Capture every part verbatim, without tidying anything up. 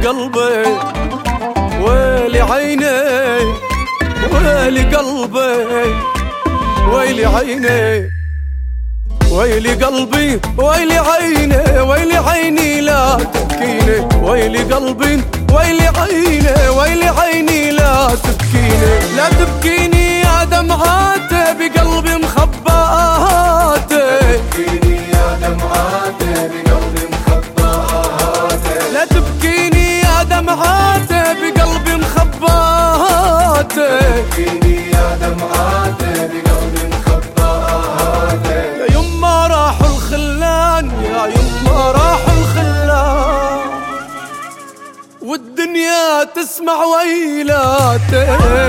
قلبي ويلي عيني ويلي قلبي ويلي عيني ويلي قلبي ويلي عيني ويلي عيني لا تبكيني ويلي قلبي ويلي عيني ويلي عيني لا تبكيني لا تبكيني يا دمعاتي بقلبي مخباتي تبكيني يا دمعاتي بقلبي مخباتي لا تبكيني يا دمعاتي بقلبي مخباتي تبكيني يا دمعاتي بقلبي مخباتي يا يما راحوا الخلان يا يما راحوا الخلان والدنيا تسمع ويلاتي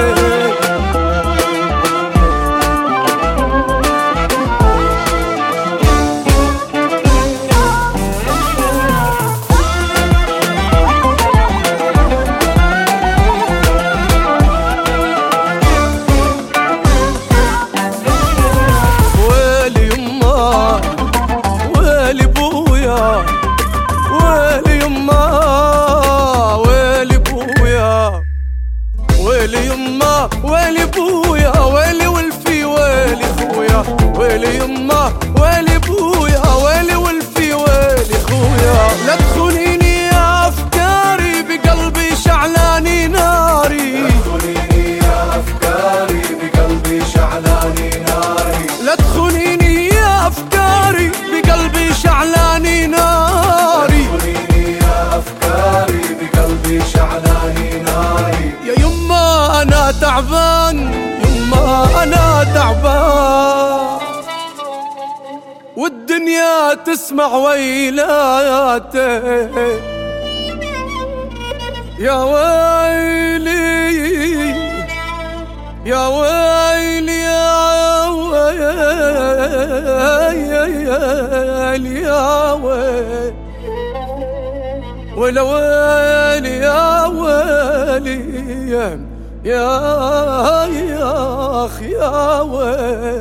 ويلي يما ويلي بويا ويلي ولفي ويلي خويا ويلي يما ويلي بويا ويلي ولفي ويلي خويا لا تخونيني يا افكاري بقلبي شعلاني ناري لا تخونيني يا افكاري بقلبي شعلاني ناري لا تخونيني يا افكاري بقلبي شعلاني ناري لا تخونيني يا افكاري بقلبي شعلاني ناري يا يما أنا تعبان يما أنا تعبان والدنيا تسمع ويلاتي يا ويلي يا ويلي يا ويلي يا ويلي ولا ويلي يا ويلي يا يا اخ يا ويلي